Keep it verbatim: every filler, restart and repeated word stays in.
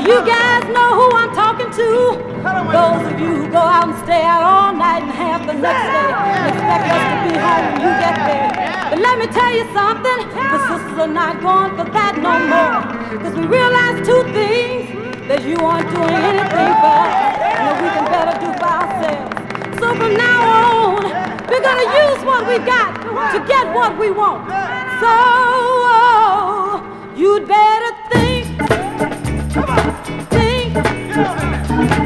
You guys know who I'm talking to. Those of you who go out and stay out all night and half the next day and expect us to be home when you get there. But let me tell you something, the sisters are not going for that no more. Because we realize two things, that you aren't doing anything for us, and that we can better do for ourselves. So from now on, we're going to use what we got to get what we want. So oh, you'd better think, think,